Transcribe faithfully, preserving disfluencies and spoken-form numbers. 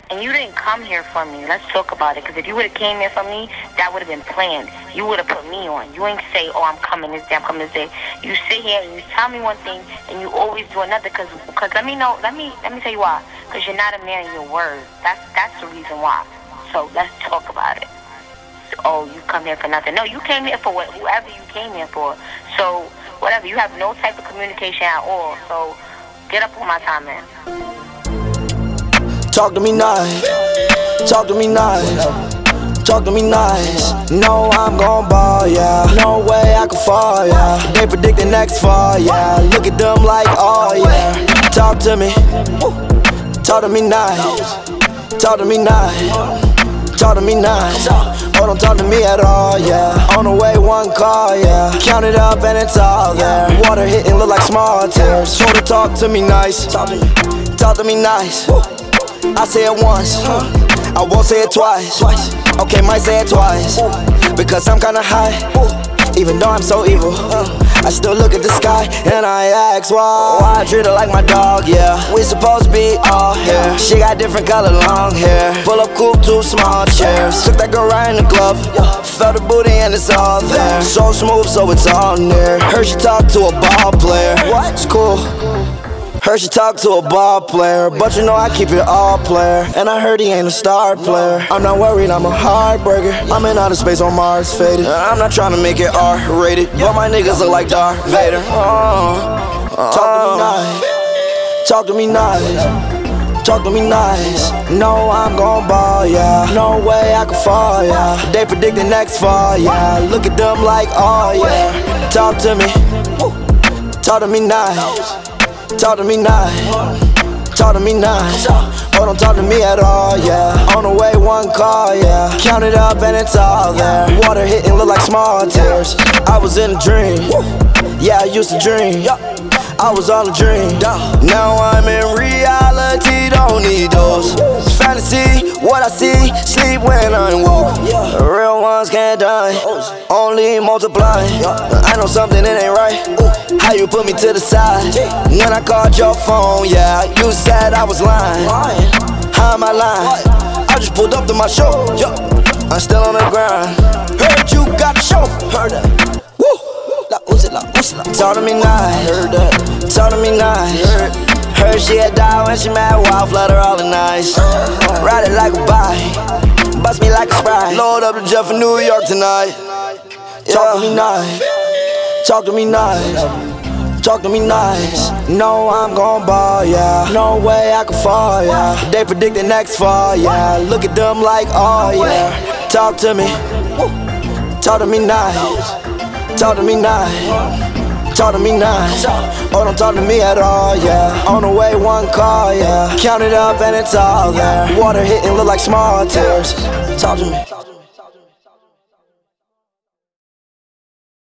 And you didn't come here for me. Let's talk about it. Because if you would have came here for me, that would have been planned. You would have put me on. You ain't say, oh, I'm coming this day, I'm coming this day. You sit here and you tell me one thing, and you always do another. Because because let me know, let me let me tell you why. Because you're not a man of your word. That's, that's the reason why. So let's talk about it. Oh, you come here for nothing. No, you came here for what, whoever you came here for. So whatever. You have no type of communication at all. So get up on my time, man. Talk to me nice, talk to me nice, talk to me nice. No, I'm gon' ball, yeah. No way I can fall, yeah. They predict the next fall, yeah. Look at them like, oh yeah. Talk to me, talk to me nice, talk to me nice, talk to me nice. Oh, don't talk to me at all, yeah. On the way, one call, yeah. Count it up and it's all there. Water hitting look like small tears. Told her talk to me nice, talk to me, talk to me nice. I say it once, I won't say it twice. Okay, might say it twice, because I'm kinda high. Even though I'm so evil, I still look at the sky and I ask why. Why I treat her like my dog, yeah. We supposed to be all here. She got different color long hair. Pull up cool, two small chairs. Took that girl right in the club, felt the booty and it's all there. So smooth, so it's all near. Heard she talk to a ball player. What? It's cool. Heard she talk to a ball player, but you know I keep it all player. And I heard he ain't a star player. I'm not worried, I'm a heartbreaker. I'm in outer space on Mars, faded. I'm not trying to make it R-rated, but my niggas look like Darth Vader. uh, uh, Talk to me nice, talk to me nice, talk to me nice. No, I'm gon' ball, yeah. No way I can fall, yeah. They predict the next fall, yeah. Look at them like, oh yeah. Talk to me, talk to me nice, talk to me nice, talk to me nice. Oh, don't talk to me at all, yeah. On the way, one call, yeah. Count it up and it's all there. Water hitting look like small tears. I was in a dream, yeah, I used to dream. I was on a dream, now I'm in reality, don't need those. It's fantasy, what I see, sleep when I'm woke. The real ones can't die, only multiply. I know something that ain't right, how you put me to the side. When I called your phone, yeah, you said I was lying. How am I lying? I just pulled up to my show, I'm still on the grind. Heard you got the show, heard that. Talk to me nice, heard that. Talk to me nice, heard. Heard she had died when she mad, wild flutter all the nights. Ride it like a bike, bust me like a Sprite. Load up the jet for New York tonight. Talk to me nice, talk to me nice, talk to me nice. No, I'm gon' ball, yeah. No way I can fall, yeah. They predict the next fall, yeah. Look at them like, oh yeah. Talk to me, talk to me nice, talk to me nice, talk to me nice. Oh, don't talk to me at all, yeah. On the way, one call, yeah. Count it up and it's all there. Water hitting look like small tears. Talk to me.